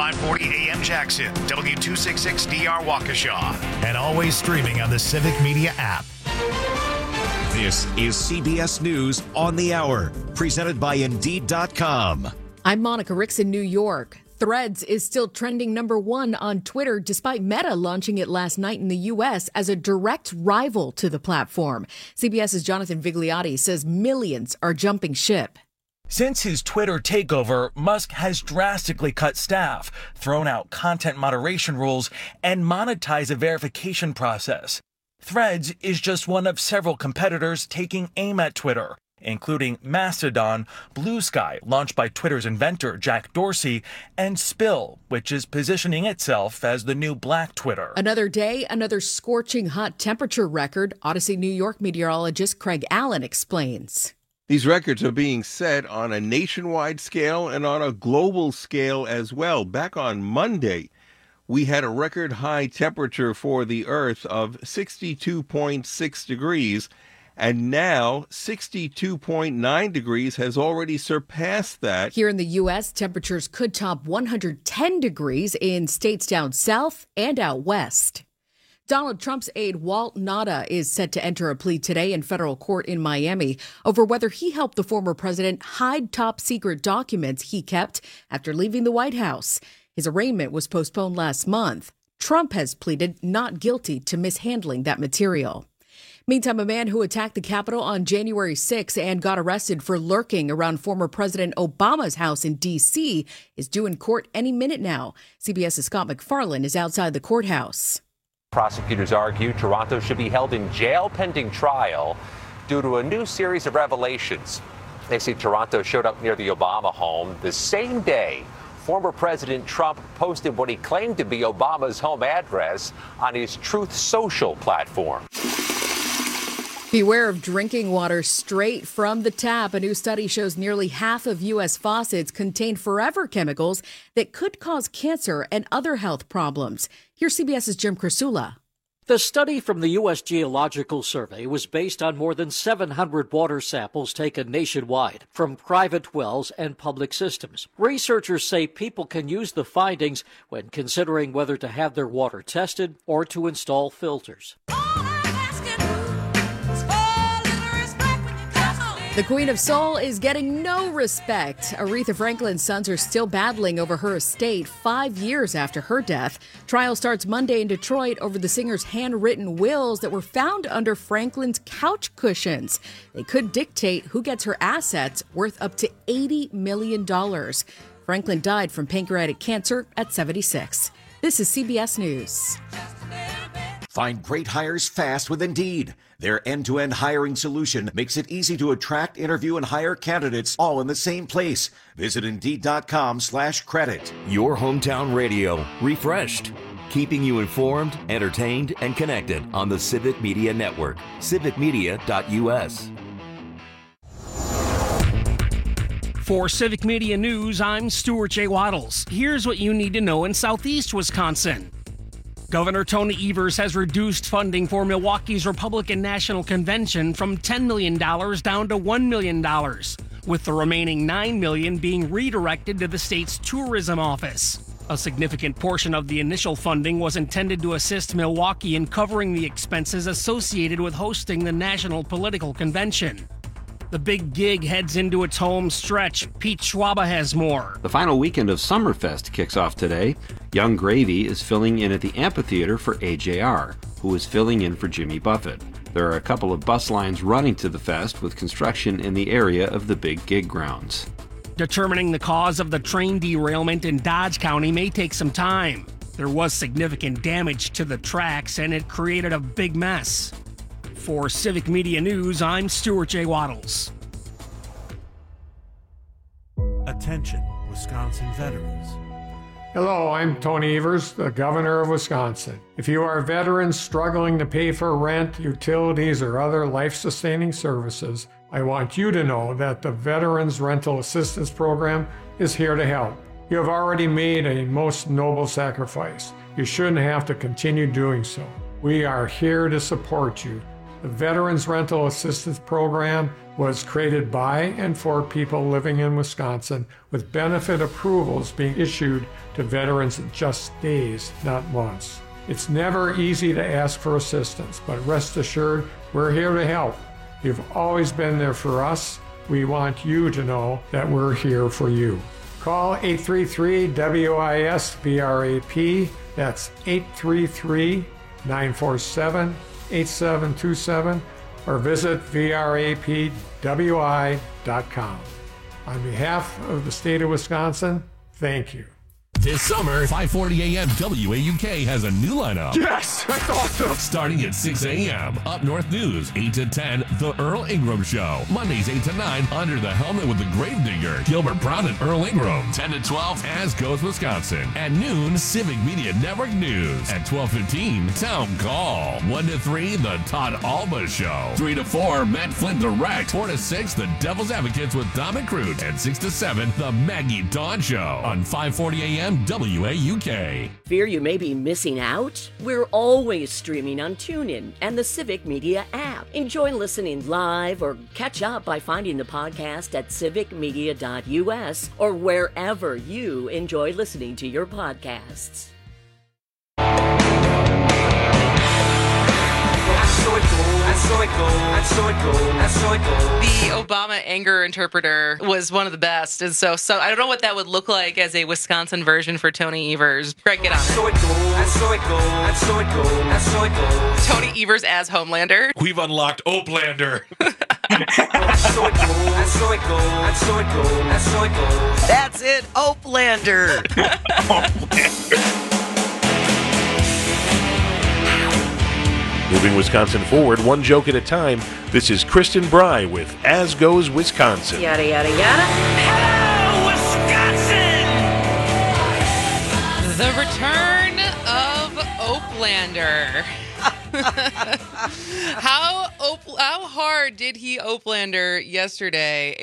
540 AM Jackson, W266DR Waukesha, and always streaming on the Civic Media app. This is CBS News on the Hour, presented by Indeed.com. I'm Monica Ricks in New York. Threads is still trending #1 on Twitter, despite Meta launching it last night in the U.S. as a direct rival to the platform. CBS's Jonathan Vigliotti says millions are jumping ship. Since his Twitter takeover, Musk has drastically cut staff, thrown out content moderation rules, and monetized a verification process. Threads is just one of several competitors taking aim at Twitter, including Mastodon, Blue Sky, launched by Twitter's inventor Jack Dorsey, and Spill, which is positioning itself as the new Black Twitter. Another day, another scorching hot temperature record. Odyssey, New York meteorologist Craig Allen explains. These records are being set on a nationwide scale and on a global scale as well. Back on Monday, we had a record high temperature for the Earth of 62.6 degrees. And now 62.9 degrees has already surpassed that. Here in the U.S., temperatures could top 110 degrees in states down south and out west. Donald Trump's aide Walt Nauta is set to enter a plea today in federal court in Miami over whether he helped the former president hide top secret documents he kept after leaving the White House. His arraignment was postponed last month. Trump has pleaded not guilty to mishandling that material. Meantime, a man who attacked the Capitol on January 6 and got arrested for lurking around former President Obama's house in D.C. is due in court any minute now. CBS's Scott McFarlane is outside the courthouse. Prosecutors argue Toronto should be held in jail pending trial due to a new series of revelations. They say Toronto showed up near the Obama home the same day former President Trump posted what he claimed to be Obama's home address on his Truth Social platform. Beware of drinking water straight from the tap. A new study shows nearly half of U.S. faucets contain forever chemicals that could cause cancer and other health problems. Here's CBS's Jim Krasula. The study from the U.S. Geological Survey was based on more than 700 water samples taken nationwide from private wells and public systems. Researchers say people can use the findings when considering whether to have their water tested or to install filters. The Queen of Soul is getting no respect. Aretha Franklin's sons are still battling over her estate 5 years after her death. Trial starts Monday in Detroit over the singer's handwritten wills that were found under Franklin's couch cushions. They could dictate who gets her assets worth up to $80 million. Franklin died from pancreatic cancer at 76. This is CBS News. Find great hires fast with Indeed. Their end-to-end hiring solution makes it easy to attract, interview, and hire candidates all in the same place. Visit Indeed.com/credit. Your hometown radio, refreshed. Keeping you informed, entertained, and connected on the Civic Media Network. civicmedia.us. For Civic Media News, I'm Stuart J. Waddles. Here's what you need to know in Southeast Wisconsin. Governor Tony Evers has reduced funding for Milwaukee's Republican National Convention from $10 million down to $1 million, with the remaining $9 million being redirected to the state's tourism office. A significant portion of the initial funding was intended to assist Milwaukee in covering the expenses associated with hosting the National Political Convention. The big gig heads into its home stretch. Pete Schwaba has more. The final weekend of Summerfest kicks off today. Young Gravy is filling in at the amphitheater for AJR, who is filling in for Jimmy Buffett. There are a couple of bus lines running to the fest with construction in the area of the big gig grounds. Determining the cause of the train derailment in Dodge County may take some time. There was significant damage to the tracks and it created a big mess. For Civic Media News, I'm Stuart J. Waddles. Attention, Wisconsin veterans. Hello, I'm Tony Evers, the Governor of Wisconsin. If you are veterans struggling to pay for rent, utilities, or other life-sustaining services, I want you to know that the Veterans Rental Assistance Program is here to help. You have already made a most noble sacrifice. You shouldn't have to continue doing so. We are here to support you. The Veterans Rental Assistance Program was created by and for people living in Wisconsin, with benefit approvals being issued to veterans in just days, not months. It's never easy to ask for assistance, but rest assured, we're here to help. You've always been there for us. We want you to know that we're here for you. Call 833-WIS-VRAP. That's 833-947-8727, or visit vrapwi.com. On behalf of the state of Wisconsin, thank you. This summer, 540 AM WAUK has a new lineup. Yes, that's awesome. Starting at 6 a.m. Up North News, 8 to 10, The Earl Ingram Show. Mondays, 8 to 9, Under the Helmet with the Gravedigger, Gilbert Brown and Earl Ingram. 10 to 12, As Goes Wisconsin. At noon, Civic Media Network News. At 12:15, Town Call. 1 to 3, The Todd Alba Show. 3 to 4, Matt Flint Direct. 4 to 6, The Devil's Advocates with Dom and Crute. And 6 to 7, The Maggie Dawn Show. On 540 AM WAUK. Fear you may be missing out? We're always streaming on TuneIn and the Civic Media app. Enjoy listening live or catch up by finding the podcast at civicmedia.us or wherever you enjoy listening to your podcasts. The Obama anger interpreter was one of the best, and so I don't know what that would look like as a Wisconsin version for Tony Evers. Greg, get on it. Tony Evers as Homelander. We've unlocked Oplander. That's it, Oplander. Moving Wisconsin forward, one joke at a time. This is Kristen Bry with As Goes Wisconsin. Yada, yada, yada. Hello, Wisconsin! The return of Oplander. How hard did he Oplander yesterday?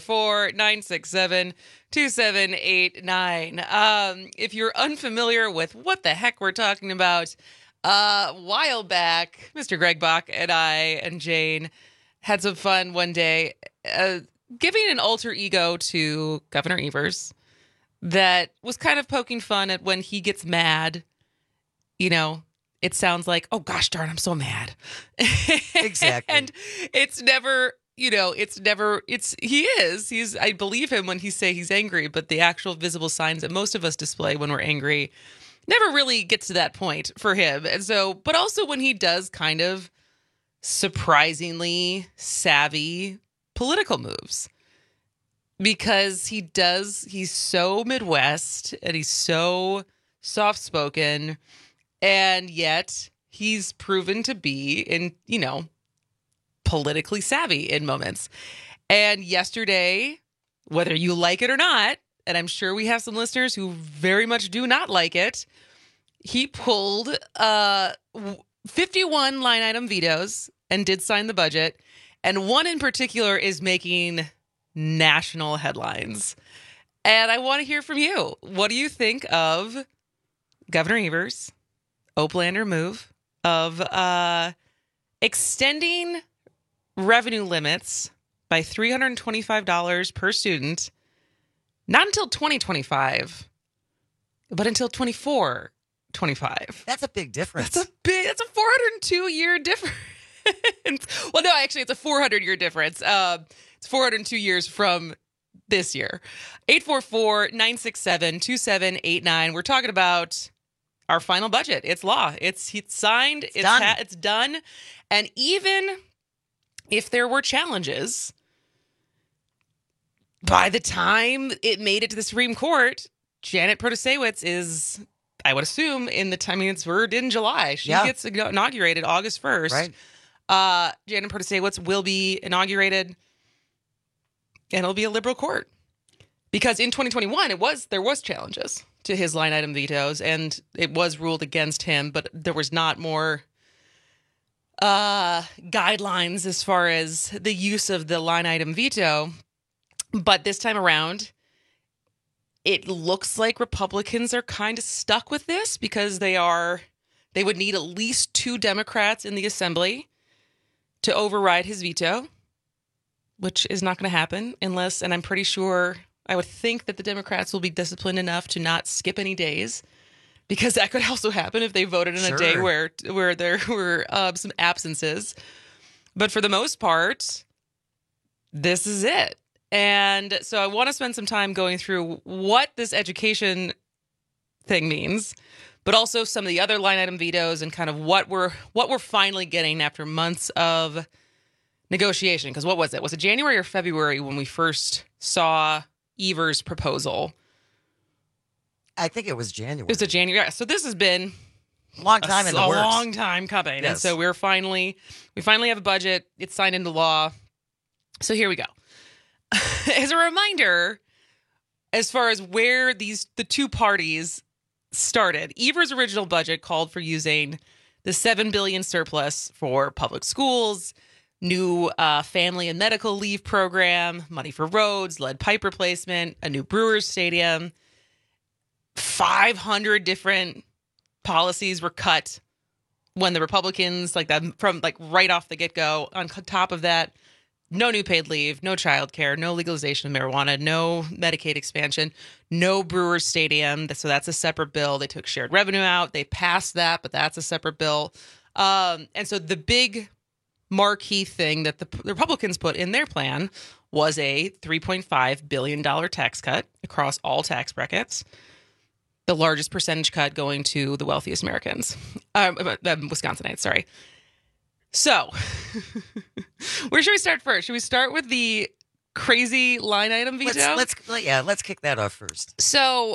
844-967-2789. If you're unfamiliar with what the heck we're talking about, a while back, Mr. Greg Bach and I and Jane had some fun one day giving an alter ego to Governor Evers that was kind of poking fun at when he gets mad. You know, it sounds like, oh, gosh darn, I'm so mad. Exactly. And it's never, he is. I believe him when he say he's angry, but the actual visible signs that most of us display when we're angry never really gets to that point for him. And so, but also when he does kind of surprisingly savvy political moves, because he's so Midwest and he's so soft-spoken, and yet he's proven to be politically savvy in moments. And yesterday, whether you like it or not, and I'm sure we have some listeners who very much do not like it, he pulled 51 line item vetoes and did sign the budget. And one in particular is making national headlines. And I want to hear from you. What do you think of Governor Evers' Oplander move of extending revenue limits by $325 per student, not until 2025, but until 24-25. That's a big difference. That's a 402-year difference. Well, no, actually, it's a 400-year difference. It's 402 years from this year. 844-967-2789. We're talking about our final budget. It's law. It's signed. It's done. And even if there were challenges, by the time it made it to the Supreme Court, Janet Protasiewicz is, I would assume, we're in July. She gets inaugurated August 1st. Right. Janet Protasiewicz will be inaugurated, and it'll be a liberal court. Because in 2021, there was challenges to his line item vetoes, and it was ruled against him, but there was not more guidelines as far as the use of the line item veto. But this time around, it looks like Republicans are kind of stuck with this because they would need at least 2 Democrats in the Assembly to override his veto, which is not going to happen unless, and I'm pretty sure, I would think that the Democrats will be disciplined enough to not skip any days, because that could also happen if they voted on a day where there were some absences. But for the most part, this is it. And so I want to spend some time going through what this education thing means, but also some of the other line item vetoes and kind of what we're finally getting after months of negotiation. Because what was it? Was it January or February when we first saw Evers' proposal? I think it was January. It was a January. So this has been long time in the works. A long time coming. Yes. And so we finally have a budget. It's signed into law. So here we go. As a reminder, as far as where the two parties started, Evers' original budget called for using the $7 billion surplus for public schools, new family and medical leave program, money for roads, lead pipe replacement, a new Brewers stadium. 500 different policies were cut when the Republicans, like that, from like right off the get-go. On top of that, no new paid leave, no child care, no legalization of marijuana, no Medicaid expansion, no Brewers stadium. So that's a separate bill. They took shared revenue out. They passed that, but that's a separate bill. And so the big marquee thing that the Republicans put in their plan was a $3.5 billion tax cut across all tax brackets. The largest percentage cut going to the wealthiest Americans, Wisconsinites, sorry. So, where should we start first? Should we start with the crazy line item veto? Let's kick that off first. So,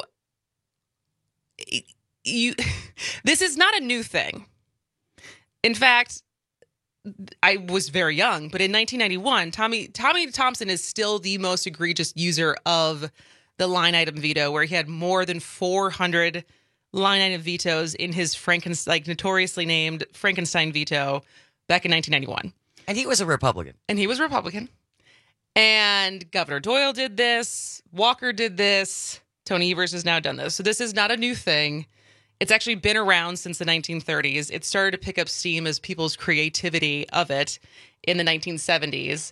this is not a new thing. In fact, I was very young, but in 1991, Tommy Thompson is still the most egregious user of the line item veto, where he had more than 400 line item vetoes in his notoriously named Frankenstein veto back in 1991. And he was a Republican. And Governor Doyle did this. Walker did this. Tony Evers has now done this. So this is not a new thing. It's actually been around since the 1930s. It started to pick up steam as people's creativity of it in the 1970s.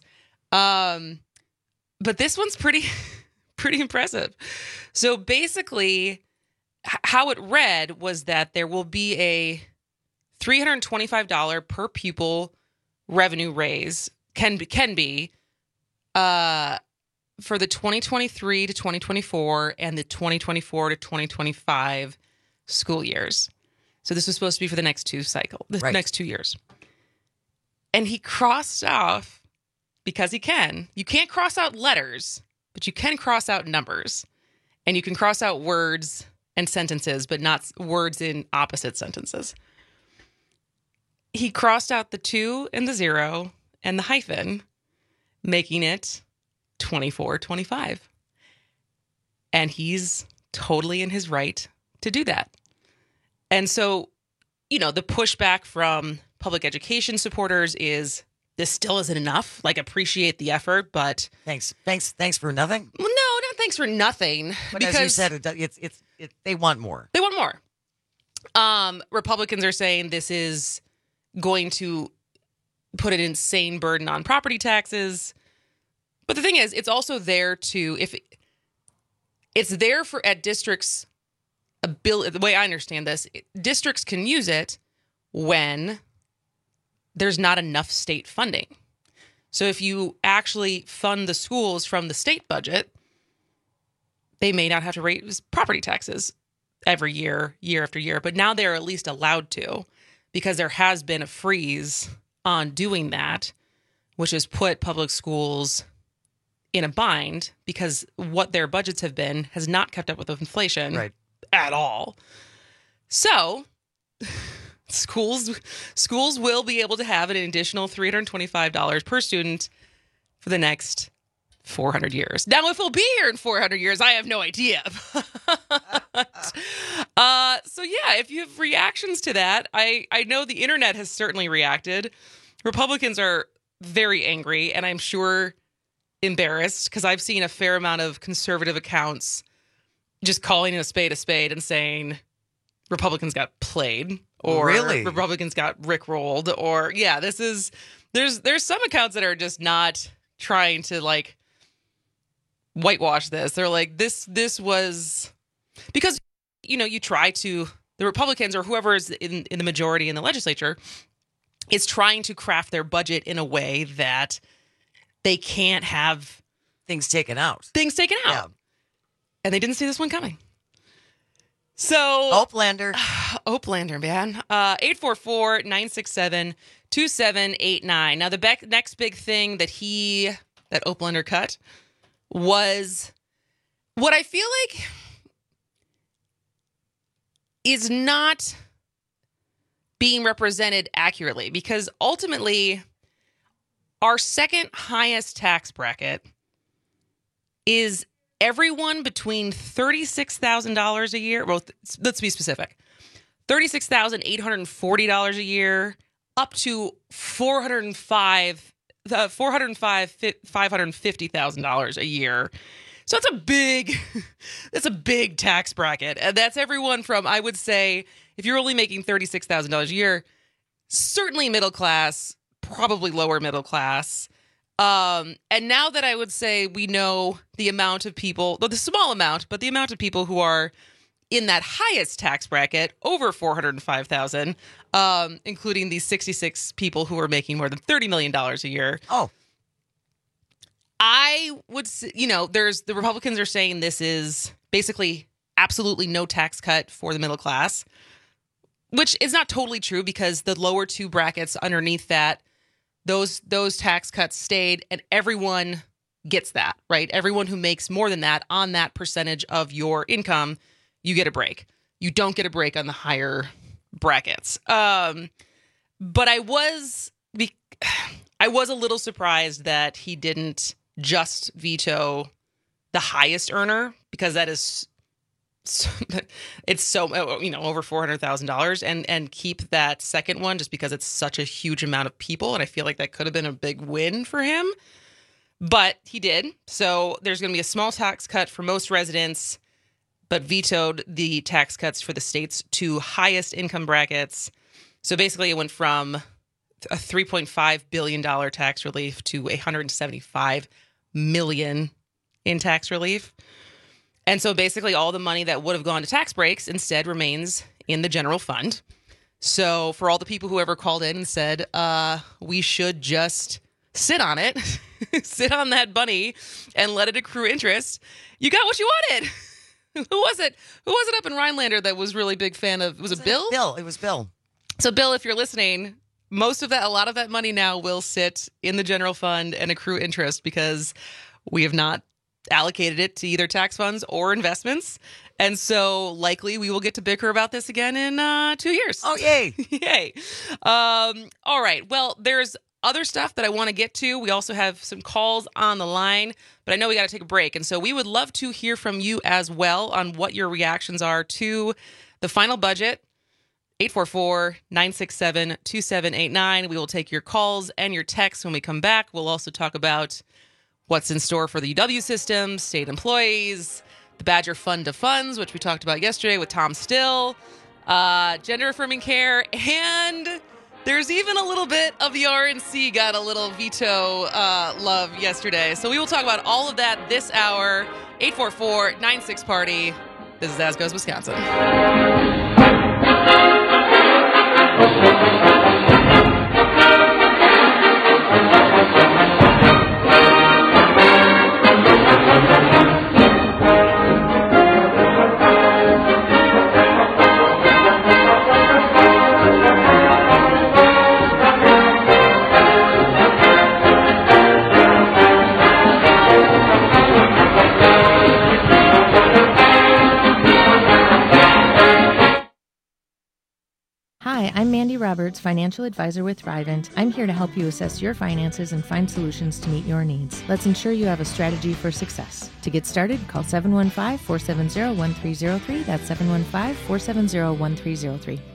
But this one's pretty impressive. So basically, how it read was that there will be a $325 per pupil revenue raise, can be for the 2023 to 2024 and the 2024 to 2025 school years. So this was supposed to be for the next next 2 years. And he crossed off, because he can. You can't cross out letters, but you can cross out numbers. And you can cross out words and sentences, but not words in opposite sentences. He crossed out the 2 and the 0 and the hyphen, making it 2425. And he's totally in his right to do that. And so, the pushback from public education supporters is, this still isn't enough. Like, appreciate the effort, but thanks for nothing. Well, no, not thanks for nothing. But because as you said, they want more. They want more. Republicans are saying this is going to put an insane burden on property taxes. But the thing is, it's also there at districts' ability. The way I understand this, districts can use it when there's not enough state funding. So if you actually fund the schools from the state budget, they may not have to raise property taxes every year after year. But now they're at least allowed to, because there has been a freeze on doing that, which has put public schools in a bind, because what their budgets have been has not kept up with inflation at all. So schools will be able to have an additional $325 per student for the next 400 years. Now, if we'll be here in 400 years, I have no idea. So yeah, if you have reactions to that, I know the internet has certainly reacted. Republicans are very angry, and I'm sure embarrassed, because I've seen a fair amount of conservative accounts just calling a spade and saying, Republicans got played or Really? Republicans got rickrolled or there's some accounts that are just not trying to like whitewash this. They're like this was because you try to the Republicans or whoever is in the majority in the legislature is trying to craft their budget in a way that they can't have things taken out. Yeah. And they didn't see this one coming. So Oaklander, man. 844-967-2789. Now the next big thing that Oaklander cut was what I feel like is not being represented accurately, because ultimately our second highest tax bracket is everyone between $36,000 a year. Well, let's be specific. $36,840 a year up to $550,000 a year. So it's a big tax bracket. And that's everyone from, I would say, if you're only making $36,000 a year, certainly middle class, probably lower middle class. And now that I would say we know the amount of people, the small amount, but the amount of people who are in that highest tax bracket, over $405,000, including these 66 people who are making more than $30 million a year. Oh. I would say, the Republicans are saying this is basically absolutely no tax cut for the middle class, which is not totally true because the lower two brackets underneath that, those tax cuts stayed and everyone gets that, right? Everyone who makes more than that on that percentage of your income, you get a break. You don't get a break on the higher brackets. But I was a little surprised that he didn't just veto the highest earner, because that is it's over $400,000, and keep that second one just because it's such a huge amount of people, and I feel like that could have been a big win for him. But he did. So there's going to be a small tax cut for most residents, but vetoed the tax cuts for the state's two highest income brackets. So basically it went from a $3.5 billion tax relief to $175 million in tax relief. And so basically all the money that would have gone to tax breaks instead remains in the general fund. So for all the people who ever called in and said, we should just sit on it, sit on that money and let it accrue interest, you got what you wanted. Who was it up in Rhinelander that was really big fan of, was it Bill? Bill, it was Bill. So Bill, if you're listening, a lot of that money now will sit in the general fund and accrue interest because we have not allocated it to either tax funds or investments. And so likely we will get to bicker about this again in 2 years. Oh, yay. Yay. All right. Well, there's other stuff that I want to get to. We also have some calls on the line, but I know we got to take a break. And so we would love to hear from you as well on what your reactions are to the final budget. 844-967-2789. We will take your calls and your texts when we come back. We'll also talk about what's in store for the UW system, state employees, the Badger Fund of Funds, which we talked about yesterday with Tom Still, gender affirming care, and there's even a little bit of the RNC got a little veto love yesterday. So we will talk about all of that this hour. 844-96-PARTY. This is As Goes Wisconsin. Hi, I'm Mandy Roberts, financial advisor with Thrivent. I'm here to help you assess your finances and find solutions to meet your needs. Let's ensure you have a strategy for success. To get started, call 715-470-1303. That's 715-470-1303.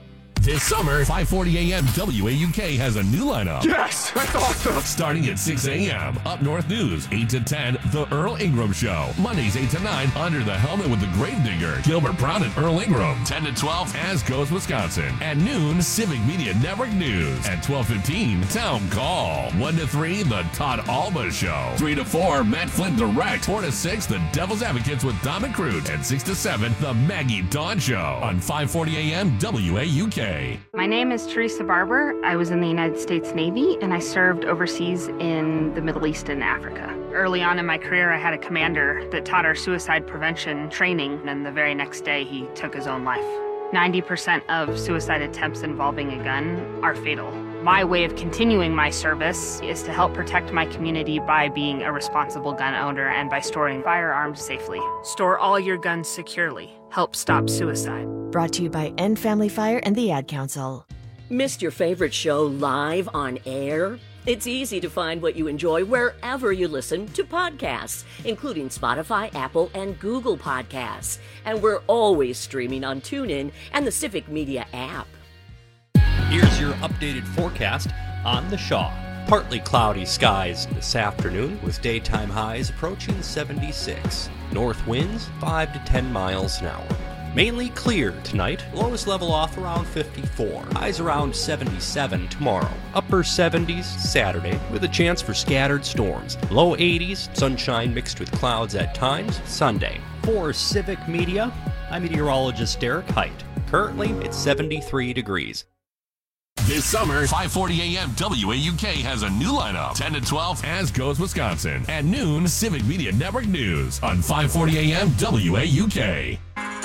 This summer, 5:40 a.m. WAUK has a new lineup. Yes, that's awesome. Starting at 6 a.m. Up North News, 8 to 10, The Earl Ingram Show. Mondays, 8 to 9, Under the Helmet with the Gravedigger, Gilbert Brown and Earl Ingram. 10 to 12, As Goes Wisconsin. At noon, Civic Media Network News. At 12:15, Town Call. 1 to 3, The Todd Alba Show. 3 to 4, Matt Flynn Direct. 4 to 6, The Devil's Advocates with Dom and Crute. And 6 to 7, The Maggie Dawn Show on 5:40 a.m. WAUK. My name is Teresa Barber. I was in the United States Navy, and I served overseas in the Middle East and Africa. Early on in my career, I had a commander that taught our suicide prevention training, and the very next day, he took his own life. 90% of suicide attempts involving a gun are fatal. My way of continuing my service is to help protect my community by being a responsible gun owner and by storing firearms safely. Store all your guns securely. Help stop suicide. Brought to you by End Family Fire and the Ad Council. Missed your favorite show live on air? It's easy to find what you enjoy wherever you listen to podcasts, including Spotify, Apple, and Google Podcasts. And we're always streaming on TuneIn and the Civic Media app. Here's your updated forecast on the Shaw. Partly cloudy skies this afternoon with daytime highs approaching 76. North winds 5 to 10 miles an hour. Mainly clear tonight, lows level off around 54. Highs around 77 tomorrow. Upper 70s Saturday with a chance for scattered storms. Low 80s, sunshine mixed with clouds at times Sunday. For Civic Media, I'm meteorologist Derek Height. Currently, it's 73 degrees. This summer, 5:40 a.m. WAUK has a new lineup. 10 to 12, As Goes Wisconsin. At noon, Civic Media Network News on 5:40 a.m. WAUK.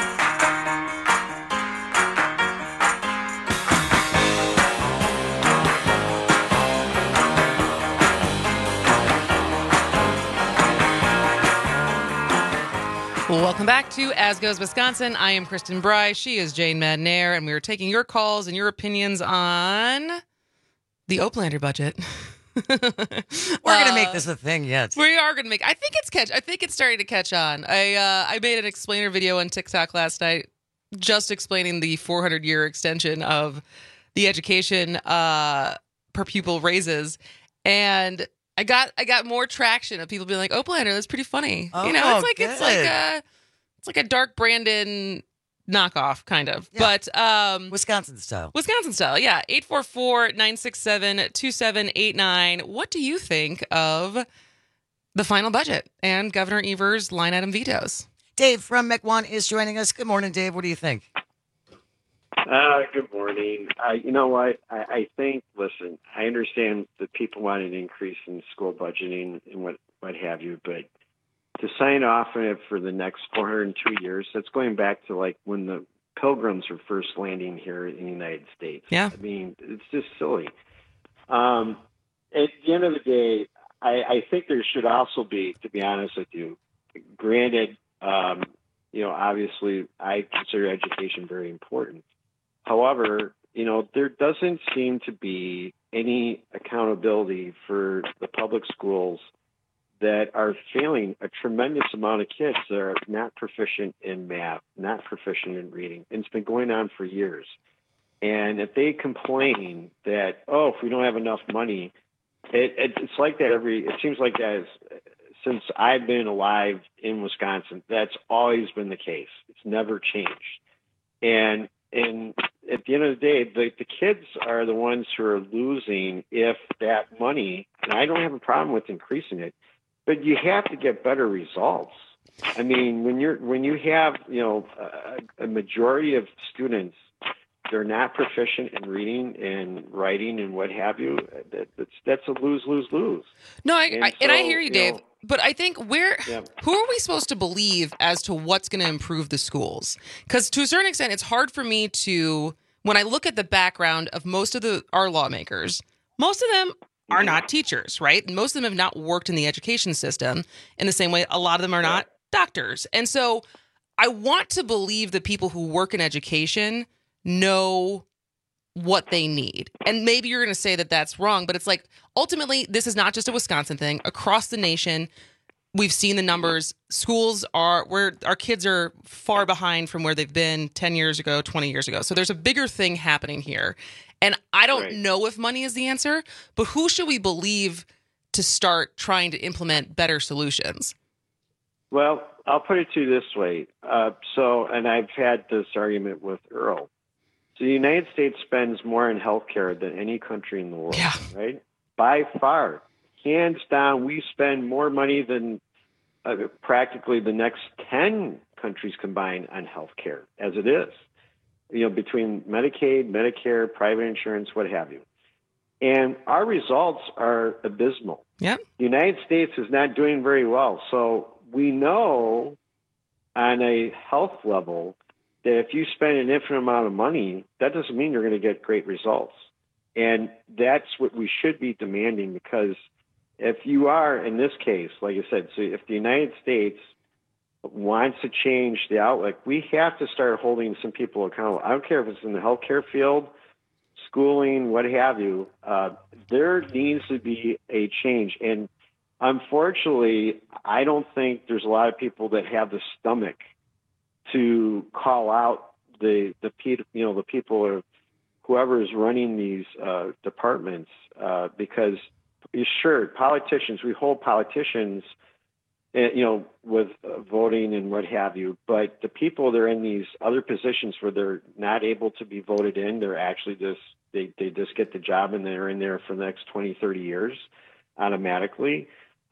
Welcome back to As Goes Wisconsin. I am Kristen Bry. She is Jane Madnair, and we are taking your calls and your opinions on the Oplander budget. We're going to make this a thing yet. We are going to make. I think it's starting to catch on. I made an explainer video on TikTok last night, just explaining the 400-year extension of the education per pupil raises, and I got more traction of people being like, "Oplander, that's pretty funny." Oh, it's like a Dark Brandon knockoff kind of, yeah. But Wisconsin style. Yeah. 844-967-2789. What do you think of the final budget and Governor Evers' line item vetoes? Dave from Mequon is joining us. Good morning, Dave. What do you think? Good morning. You know what? I think, listen, I understand that people want an increase in school budgeting and what have you, but to sign off on it for the next 402 years, that's going back to like when the Pilgrims were first landing here in the United States. Yeah. I mean, it's just silly. At the end of the day, I think there should also be, to be honest with you, granted, obviously I consider education very important. However, there doesn't seem to be any accountability for the public schools that are failing a tremendous amount of kids that are not proficient in math, not proficient in reading. And it's been going on for years. And if they complain that, if we don't have enough money, it's like that it seems like that since I've been alive in Wisconsin, that's always been the case. It's never changed. And at the end of the day, the kids are the ones who are losing if that money, and I don't have a problem with increasing it, but you have to get better results. I mean, when you have, a majority of students, they're not proficient in reading and writing and what have you, that's a lose-lose-lose. No, I hear you, Dave. But I think who are we supposed to believe as to what's going to improve the schools? Because to a certain extent, it's hard for me to, when I look at the background of most of our lawmakers, most of them are not teachers, right? Most of them have not worked in the education system in the same way a lot of them are not doctors. And so I want to believe the people who work in education know what they need. And maybe you're going to say that that's wrong, but it's like, ultimately, this is not just a Wisconsin thing. Across the nation, We've seen the numbers. Schools our kids are far behind from where they've been 10 years ago, 20 years ago. So there's a bigger thing happening here. And I don't know if money is the answer, but who should we believe to start trying to implement better solutions? Well, I'll put it to you this way. And I've had this argument with Earl. So the United States spends more on healthcare than any country in the world, right? By far. Hands down, we spend more money than practically the next 10 countries combined on healthcare, as it is. Between Medicaid, Medicare, private insurance, what have you. And our results are abysmal. Yep. The United States is not doing very well. So we know on a health level that if you spend an infinite amount of money, that doesn't mean you're going to get great results. And that's what we should be demanding, because if you are, in this case, like I said, so if the United States wants to change the outlook, we have to start holding some people accountable. I don't care if it's in the healthcare field, schooling, what have you. There needs to be a change. And unfortunately, I don't think there's a lot of people that have the stomach to call out the people or whoever is running these departments, because sure, politicians, we hold politicians, with voting and what have you, but the people that are in these other positions where they're not able to be voted in, they're actually they just get the job and they're in there for the next 20, 30 years automatically.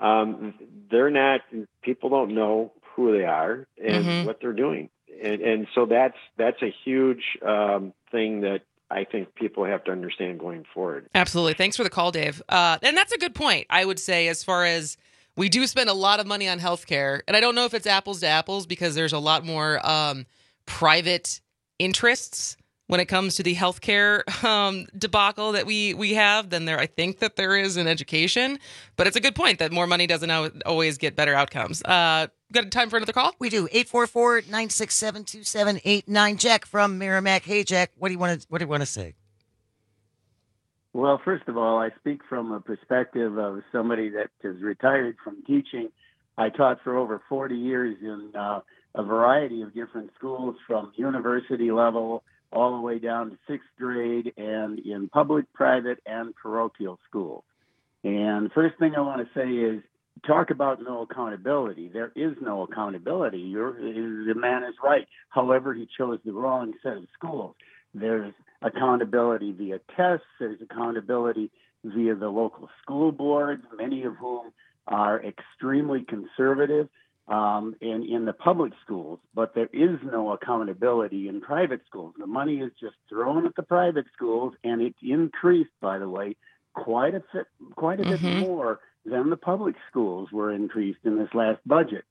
People don't know who they are and what they're doing. And so that's a huge thing that I think people have to understand going forward. Absolutely. Thanks for the call, Dave. And that's a good point, I would say, as far as we do spend a lot of money on healthcare. And I don't know if it's apples to apples, because there's a lot more private interests when it comes to the healthcare debacle that we have than I think that there is in education. But it's a good point that more money doesn't always get better outcomes. Got time for another call? We do. 844-967-2789. Jack from Merrimack. Hey, Jack, what do you want to say? Well, first of all, I speak from a perspective of somebody that is retired from teaching. I taught for over 40 years in a variety of different schools, from university level all the way down to sixth grade, and in public, private, and parochial schools. And first thing I want to say is, talk about no accountability. There is no accountability. The man is right. However, he chose the wrong set of schools. There's accountability via tests. There's accountability via the local school boards, many of whom are extremely conservative in the public schools. But there is no accountability in private schools. The money is just thrown at the private schools, and it increased, by the way, quite a bit more than the public schools were increased in this last budget.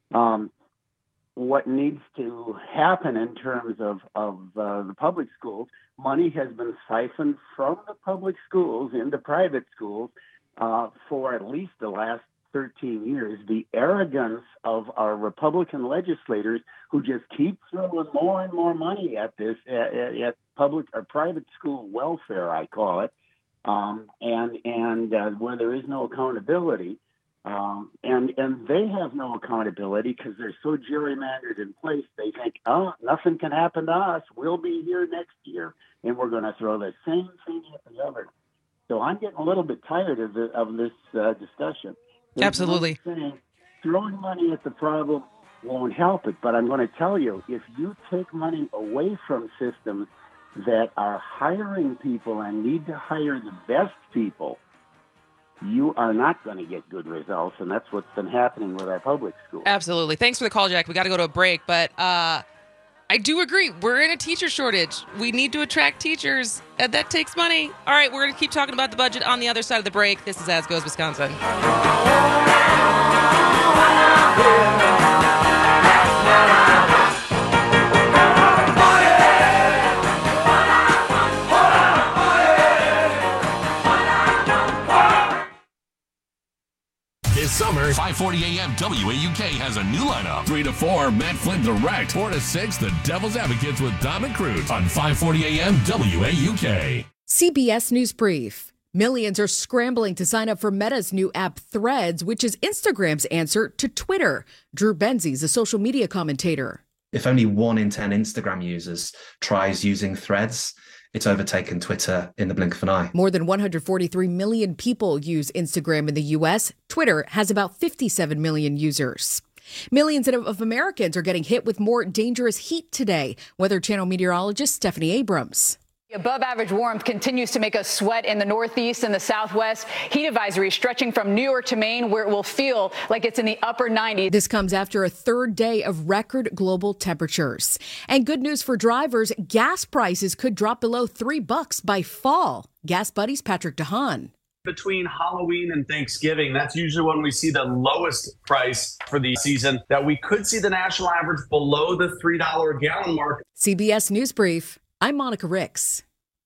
What needs to happen in terms of the public schools, money has been siphoned from the public schools into private schools for at least the last 13 years. The arrogance of our Republican legislators, who just keep throwing more and more money at this, at public or private school welfare, I call it, and where there is no accountability. And they have no accountability because they're so gerrymandered in place. They think, nothing can happen to us. We'll be here next year, and we're going to throw the same thing at the government. So I'm getting a little bit tired of this discussion. Absolutely. Throwing money at the problem won't help it, but I'm going to tell you, if you take money away from systems that are hiring people and need to hire the best people, you are not going to get good results, and that's what's been happening with our public schools. Absolutely. Thanks for the call, Jack. We got to go to a break, but I do agree. We're in a teacher shortage. We need to attract teachers, and that takes money. All right, we're going to keep talking about the budget on the other side of the break. This is As Goes Wisconsin. This summer, 5:40 a.m. WAUK has a new lineup. 3 to 4, Matt Flynn Direct. 4 to 6, The Devil's Advocates with Dom and Cruz on 5:40 a.m. WAUK. CBS News Brief. Millions are scrambling to sign up for Meta's new app Threads, which is Instagram's answer to Twitter. Drew Benzies, a social media commentator. If only 1 in 10 Instagram users tries using Threads, it's overtaken Twitter in the blink of an eye. More than 143 million people use Instagram in the U.S. Twitter has about 57 million users. Millions of Americans are getting hit with more dangerous heat today. Weather Channel meteorologist Stephanie Abrams. Above average warmth continues to make us sweat in the Northeast and the Southwest. Heat advisory stretching from New York to Maine, where it will feel like it's in the upper 90s. This comes after a third day of record global temperatures. And good news for drivers, gas prices could drop below $3 by fall. Gas Buddy's Patrick DeHaan. Between Halloween and Thanksgiving, that's usually when we see the lowest price for the season, that we could see the national average below the $3 a gallon mark. CBS News Brief. I'm Monica Ricks.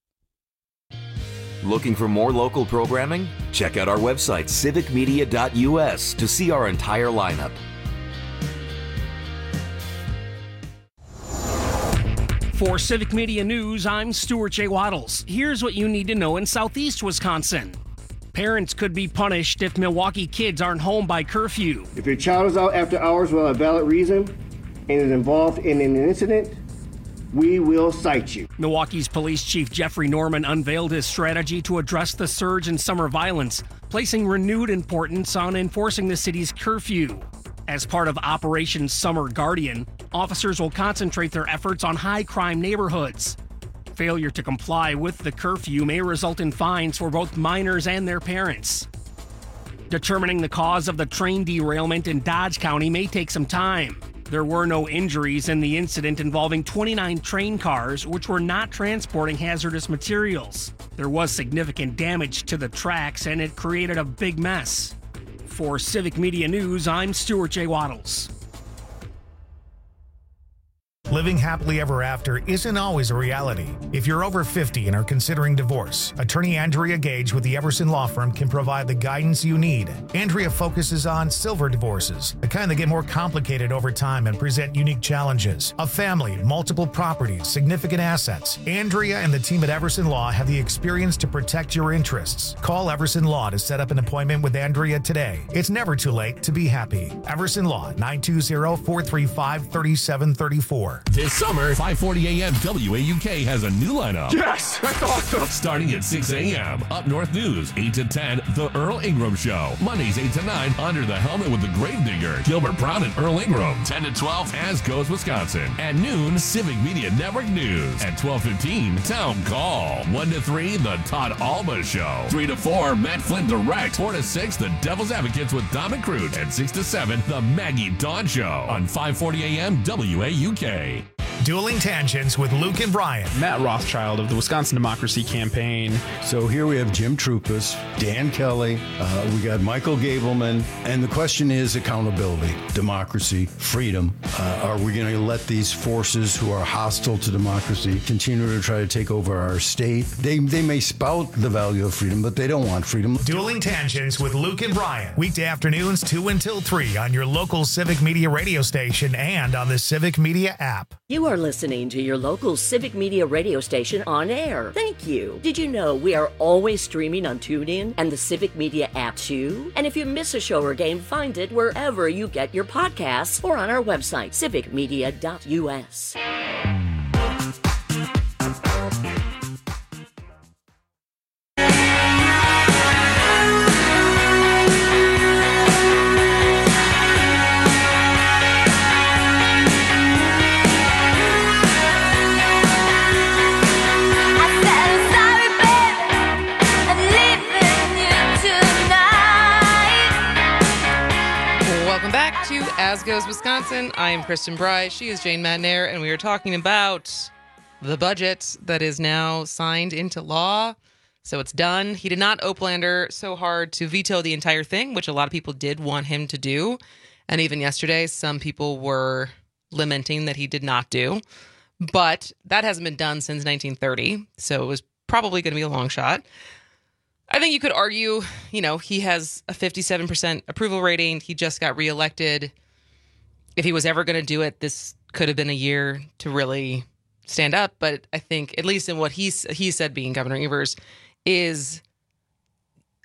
Looking for more local programming? Check out our website, civicmedia.us, to see our entire lineup. For Civic Media News, I'm Stuart J. Waddles. Here's what you need to know in Southeast Wisconsin. Parents could be punished if Milwaukee kids aren't home by curfew. If your child is out after hours without a valid reason and is involved in an incident, we will cite you. Milwaukee's Police Chief Jeffrey Norman unveiled his strategy to address the surge in summer violence, placing renewed importance on enforcing the city's curfew. As part of Operation Summer Guardian, officers will concentrate their efforts on high-crime neighborhoods. Failure to comply with the curfew may result in fines for both minors and their parents. Determining the cause of the train derailment in Dodge County may take some time. There were no injuries in the incident involving 29 train cars, which were not transporting hazardous materials. There was significant damage to the tracks, and it created a big mess. For Civic Media News, I'm Stuart J. Waddles. Living happily ever after isn't always a reality. If you're over 50 and are considering divorce, attorney Andrea Gage with the Everson Law Firm can provide the guidance you need. Andrea focuses on silver divorces, the kind that get more complicated over time and present unique challenges. A family, multiple properties, significant assets. Andrea and the team at Everson Law have the experience to protect your interests. Call Everson Law to set up an appointment with Andrea today. It's never too late to be happy. Everson Law, 920-435-3734. This summer, 5:40 a.m. WAUK has a new lineup. Yes, that's awesome. Starting at 6 a.m. Up North News, 8 to 10, The Earl Ingram Show. Mondays, 8 to 9, Under the Helmet with the Gravedigger, Gilbert Brown and Earl Ingram. 10 to 12, As Goes Wisconsin. At noon, Civic Media Network News. At 12:15, Town Call. 1 to 3, The Todd Alba Show. 3 to 4, Matt Flynn Direct. 4 to 6, The Devil's Advocates with Dom McCroot. And 6 to 7, The Maggie Dawn Show. On 5:40 a.m. WAUK. Dueling Tangents with Luke and Brian. Matt Rothschild of the Wisconsin Democracy Campaign. So here we have Jim Troupas, Dan Kelly, we got Michael Gableman, and the question is accountability, democracy, freedom. Are we going to let these forces who are hostile to democracy continue to try to take over our state? They may spout the value of freedom, but they don't want freedom. Dueling Tangents with Luke and Brian. Weekday afternoons 2 until 3 on your local Civic Media radio station and on the Civic Media app. You are listening to your local Civic Media radio station on air. Thank you. Did you know we are always streaming on TuneIn and the Civic Media app too? And if you miss a show or game, find it wherever you get your podcasts or on our website, civicmedia.us. As Goes Wisconsin. I am Kristen Bry. She is Jane Madnair, and we are talking about the budget that is now signed into law. So it's done. He did not Oplander so hard to veto the entire thing, which a lot of people did want him to do. And even yesterday, some people were lamenting that he did not do. But that hasn't been done since 1930, so it was probably going to be a long shot. I think you could argue, he has a 57% approval rating. He just got reelected. If he was ever going to do it, this could have been a year to really stand up. But I think, at least in what he said, being Governor Evers, is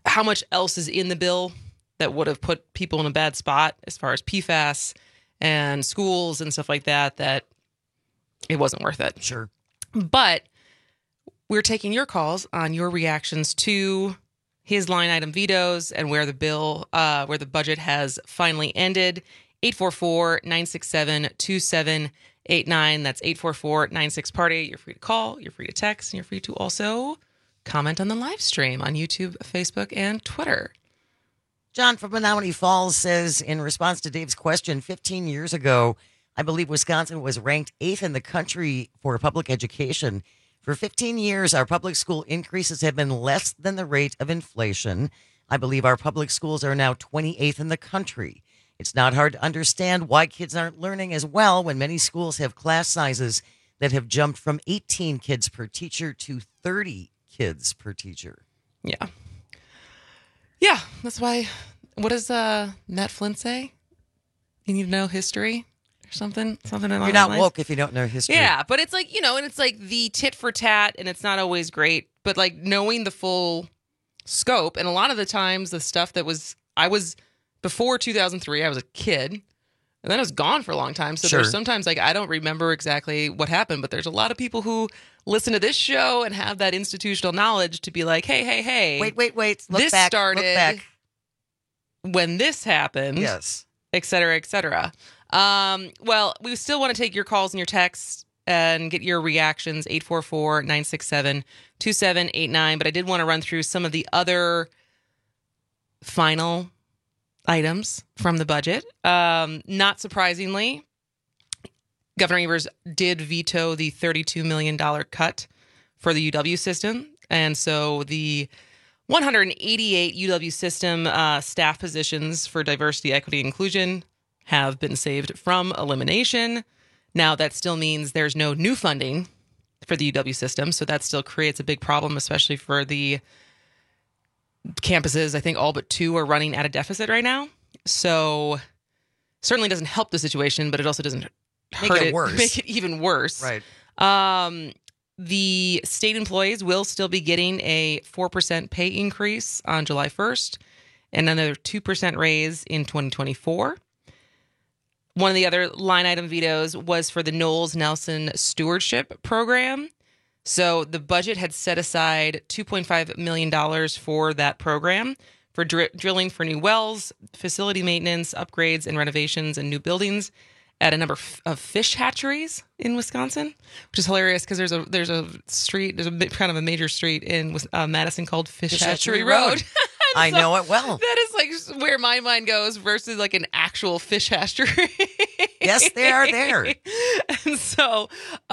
how much else is in the bill that would have put people in a bad spot as far as PFAS and schools and stuff like that, that it wasn't worth it. Sure. But we're taking your calls on your reactions to his line item vetoes and where the bill, where the budget has finally ended. 844-967-2789. That's 844-96-PARTY. You're free to call, you're free to text, and you're free to also comment on the live stream on YouTube, Facebook, and Twitter. John from Menominee Falls says, in response to Dave's question, 15 years ago, I believe Wisconsin was ranked 8th in the country for public education. For 15 years, our public school increases have been less than the rate of inflation. I believe our public schools are now 28th in the country. It's not hard to understand why kids aren't learning as well when many schools have class sizes that have jumped from 18 kids per teacher to 30 kids per teacher. Yeah. Yeah, that's why. What does Matt Flint say? You need to know history or something? Something along You're not those lines? woke if you don't know history. Yeah, but it's like, and it's like the tit for tat, and it's not always great, but like knowing the full scope. And a lot of the times the stuff that before 2003, I was a kid, and then I was gone for a long time. So there's sometimes like I don't remember exactly what happened, but there's a lot of people who listen to this show and have that institutional knowledge to be like, hey. Wait. Look this back. started Look back. when this happened. Yes. Et cetera, et cetera. Well, we still want to take your calls and your texts and get your reactions, 844-967-2789. But I did want to run through some of the other final items from the budget. Not surprisingly, Governor Evers did veto the $32 million cut for the UW system. And so the 188 UW system staff positions for diversity, equity, inclusion have been saved from elimination. Now, that still means there's no new funding for the UW system. So that still creates a big problem, especially for the campuses. I think all but 2 are running at a deficit right now. So certainly doesn't help the situation, but it also doesn't hurt it, make it even worse. Right. The state employees will still be getting a 4% pay increase on July 1st and another 2% raise in 2024. One of the other line item vetoes was for the Knowles Nelson Stewardship Program. So the budget had set aside $2.5 million for that program for drilling for new wells, facility maintenance, upgrades and renovations, and new buildings at a number of fish hatcheries in Wisconsin, which is hilarious because there's a kind of a major street in Madison called Fish Hatchery Road. I know it well. That is like where my mind goes versus like an actual fish hatchery. Yes, they are there. And so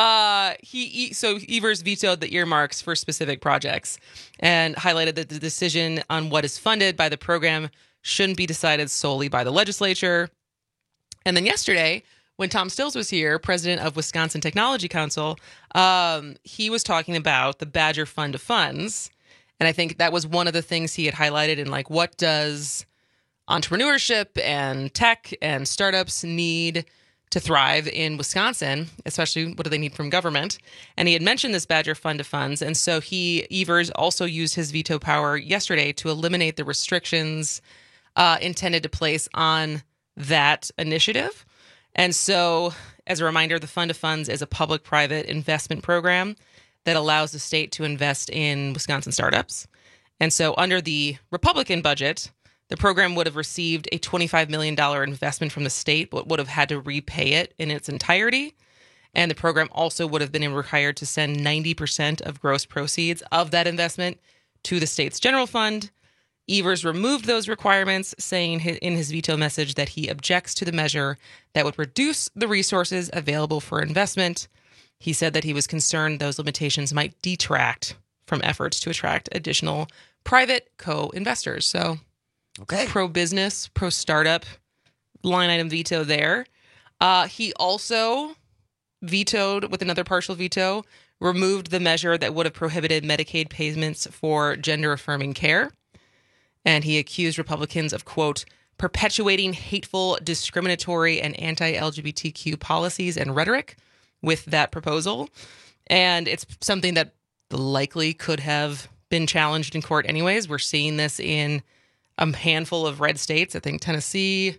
Evers vetoed the earmarks for specific projects and highlighted that the decision on what is funded by the program shouldn't be decided solely by the legislature. And then yesterday, when Tom Stills was here, president of Wisconsin Technology Council, he was talking about the Badger Fund of Funds. And I think that was one of the things he had highlighted in like, what does entrepreneurship and tech and startups need to thrive in Wisconsin, especially what do they need from government? And he had mentioned this Badger Fund of Funds. And so Evers also used his veto power yesterday to eliminate the restrictions intended to place on that initiative. And so, as a reminder, the Fund of Funds is a public-private investment program that allows the state to invest in Wisconsin startups. And so under the Republican budget, the program would have received a $25 million investment from the state, but would have had to repay it in its entirety. And the program also would have been required to send 90% of gross proceeds of that investment to the state's general fund. Evers removed those requirements, saying in his veto message that he objects to the measure that would reduce the resources available for investment. He said that he was concerned those limitations might detract from efforts to attract additional private co-investors. So, pro-business, pro-startup line item veto there. He also vetoed, with another partial veto, removed the measure that would have prohibited Medicaid payments for gender-affirming care. And he accused Republicans of, quote, perpetuating hateful, discriminatory, and anti-LGBTQ policies and rhetoric with that proposal. And it's something that likely could have been challenged in court anyways. We're seeing this in a handful of red states. I think Tennessee,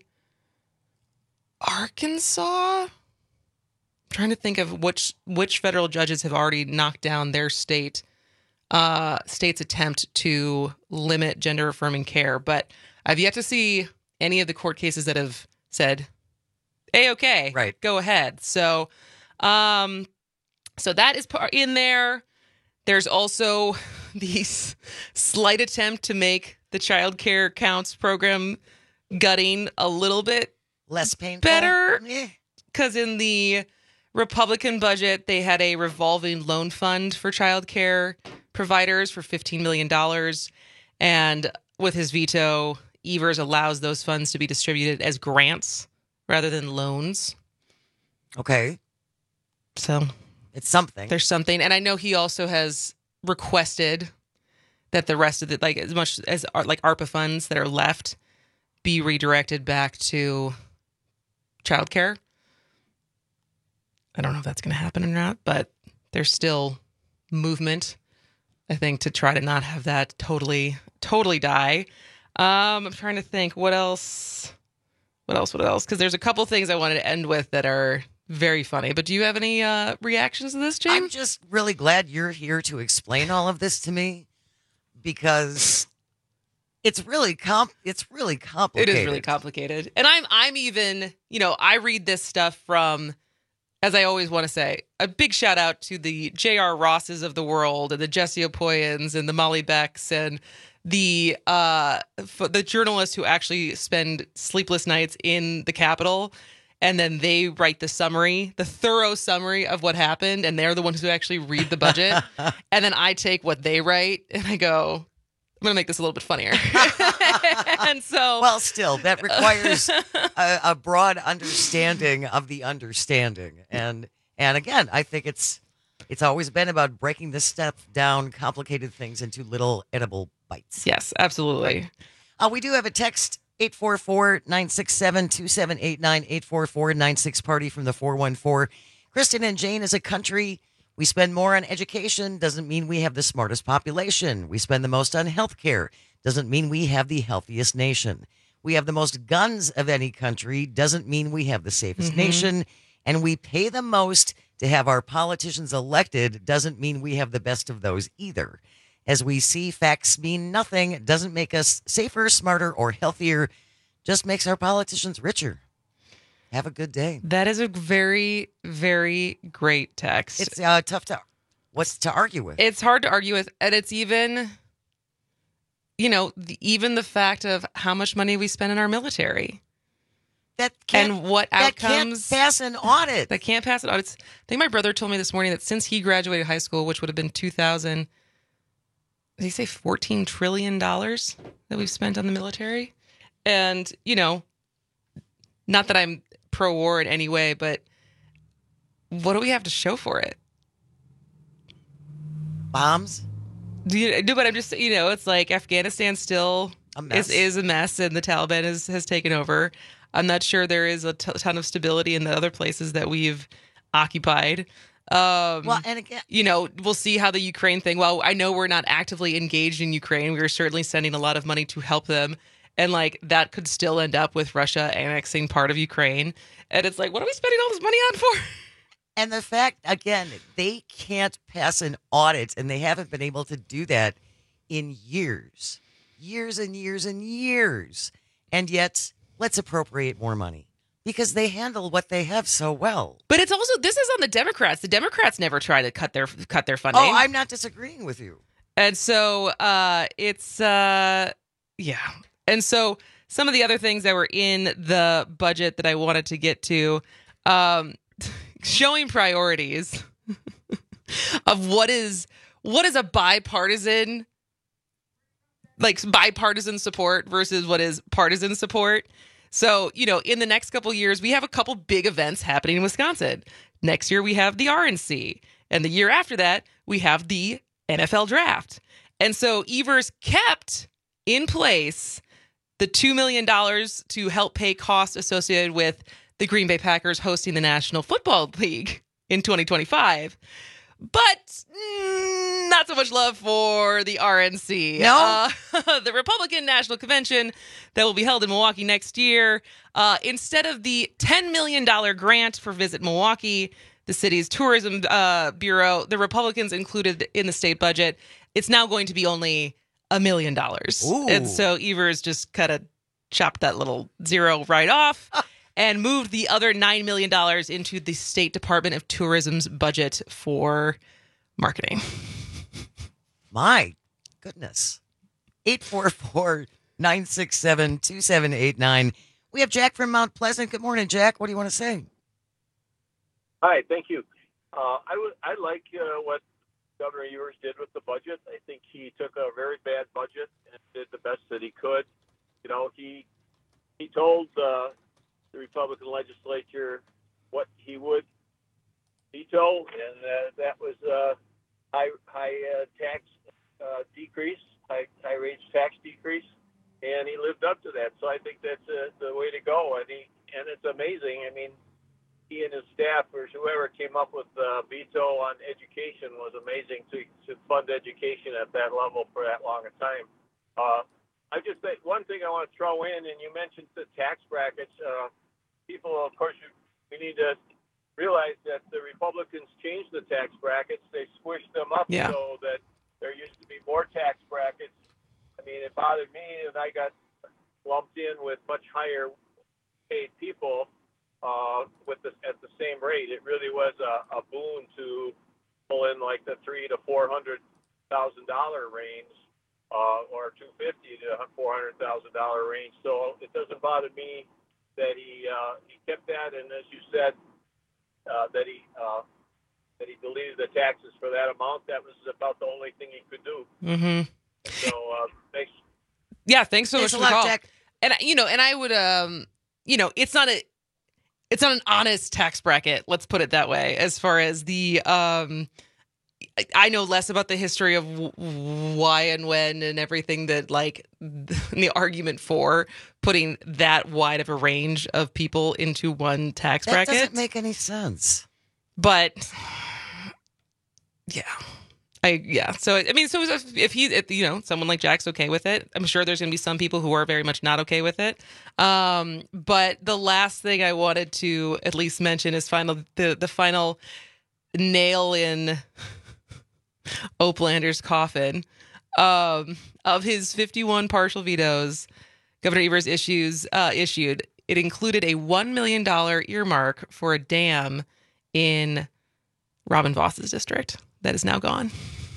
Arkansas. I'm trying to think of which federal judges have already knocked down their state's attempt to limit gender affirming care. But I've yet to see any of the court cases that have said, A-okay, right, go ahead. So that is in there. There's also the slight attempt to make the child care counts program gutting a little bit less painful, better. Because in the Republican budget, they had a revolving loan fund for child care providers for $15 million. And with his veto, Evers allows those funds to be distributed as grants rather than loans. Okay. So it's something. There's something. And I know he also has requested that the rest of the, like, as much as like ARPA funds that are left be redirected back to childcare. I don't know if that's going to happen or not, but there's still movement, I think, to try to not have that totally die. I'm trying to think what else, because there's a couple things I wanted to end with that are very funny. But do you have any reactions to this, Jane? I'm just really glad you're here to explain all of this to me, because it's really complicated. It is really complicated. And I'm even, I read this stuff from, as I always want to say, a big shout out to the J.R. Rosses of the world and the Jesse Opoyans and the Molly Becks and the journalists who actually spend sleepless nights in the Capitol, and then they write the thorough summary of what happened, and they're the ones who actually read the budget. And then I take what they write and I go, I'm going to make this a little bit funnier. And so, well, still, that requires a broad understanding of the understanding. And again, I think it's always been about breaking this stuff down, complicated things into little edible bites. Yes, absolutely. We do have a text, 844-967-2789, 844-96-PARTY from the 414. Kristen and Jane, as a country, we spend more on education, doesn't mean we have the smartest population. We spend the most on healthcare, doesn't mean we have the healthiest nation. We have the most guns of any country, doesn't mean we have the safest nation. And we pay the most to have our politicians elected, doesn't mean we have the best of those either. As we see, facts mean nothing. It doesn't make us safer, smarter, or healthier, just makes our politicians richer. Have a good day. That is a very, very great text. It's tough to argue with. It's hard to argue with. And it's even, even the fact of how much money we spend in our military. And what outcomes. That can't pass an audit. That can't pass an audit. I think my brother told me this morning that since he graduated high school, which would have been 2000, did he say $14 trillion that we've spent on the military? And, not that I'm pro-war in any way, but what do we have to show for it? Bombs? But I'm just, it's like Afghanistan still is a mess, and the Taliban has taken over. I'm not sure there is a ton of stability in the other places that we've occupied. Well, and again, we'll see how the Ukraine thing. Well, I know we're not actively engaged in Ukraine. We are certainly sending a lot of money to help them. And that could still end up with Russia annexing part of Ukraine. And it's like, what are we spending all this money on for? And the fact, again, they can't pass an audit, and they haven't been able to do that in years and years and years. And yet, let's appropriate more money because they handle what they have so well. But it's also, this is on the Democrats. The Democrats never try to cut their funding. Oh, I'm not disagreeing with you. And so yeah. And so some of the other things that were in the budget that I wanted to get to, showing priorities of what is a bipartisan support versus what is partisan support. So, in the next couple of years, we have a couple big events happening in Wisconsin. Next year, we have the RNC. And the year after that, we have the NFL draft. And so Evers kept in place the $2 million to help pay costs associated with the Green Bay Packers hosting the National Football League in 2025. But not not so much love for the RNC. No? The Republican National Convention that will be held in Milwaukee next year, instead of the $10 million grant for Visit Milwaukee, the city's tourism bureau, the Republicans included in the state budget, it's now going to be only $1 million. And so Evers just kind of chopped that little zero right off and moved the other $9 million into the State Department of Tourism's budget for marketing. My goodness. 844-967-2789. We have Jack from Mount Pleasant. Good morning, Jack. What do you want to say? Hi, thank you. I like what Governor Evers did with the budget. I think he took a very bad budget and did the best that he could. You know, he told the Republican legislature what he would veto, and that was high tax decrease, high wage tax decrease, and he lived up to that. So I think that's the way to go. And it's amazing. I mean, he and his staff or whoever came up with the veto on education was amazing to fund education at that level for that long a time. I just think one thing I want to throw in, and you mentioned the tax brackets. People, of course, we need to realize that the Republicans changed the tax brackets. They squished them up so that there used to be more tax brackets. I mean, it bothered me, and I got lumped in with much higher paid people at the same rate. It really was a boon to pull in like the $300,000 to $400,000 range, or $250,000 to $400,000 range. So it doesn't bother me that he kept that, and as you said, that he deleted the taxes for that amount. That was about the only thing he could do. Mm-hmm. So thanks. Yeah, thanks so much for the call. Jack. And I would, it's not an honest tax bracket. Let's put it that way. As far as the, I know less about the history of why and when and everything that the argument for putting that wide of a range of people into one tax bracket. That doesn't make any sense. But So if someone like Jack's okay with it, I'm sure there's going to be some people who are very much not okay with it. But the last thing I wanted to at least mention is the final nail in Oplander's coffin of his 51 partial vetoes. Governor Evers issued. It included a $1 million earmark for a dam in Robin Voss's district that is now gone.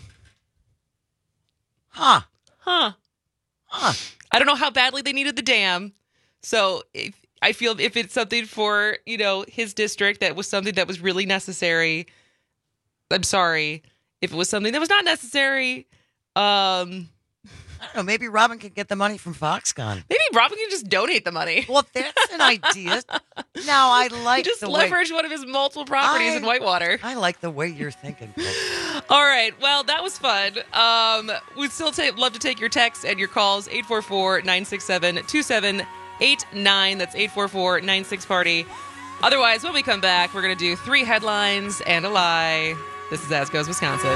Huh. I don't know how badly they needed the dam. So I feel if it's something for, his district that was something that was really necessary, I'm sorry. If it was something that was not necessary, I don't know. Maybe Robin could get the money from Foxconn. Maybe Robin can just donate the money. Well, that's an idea. Now, I like just leverage one of his multiple properties in Whitewater. I like the way you're thinking. All right. Well, that was fun. We'd still love to take your texts and your calls. 844-967-2789. That's 844-96-PARTY. Otherwise, when we come back, we're going to do 3 headlines and a lie. This is As Goes Wisconsin.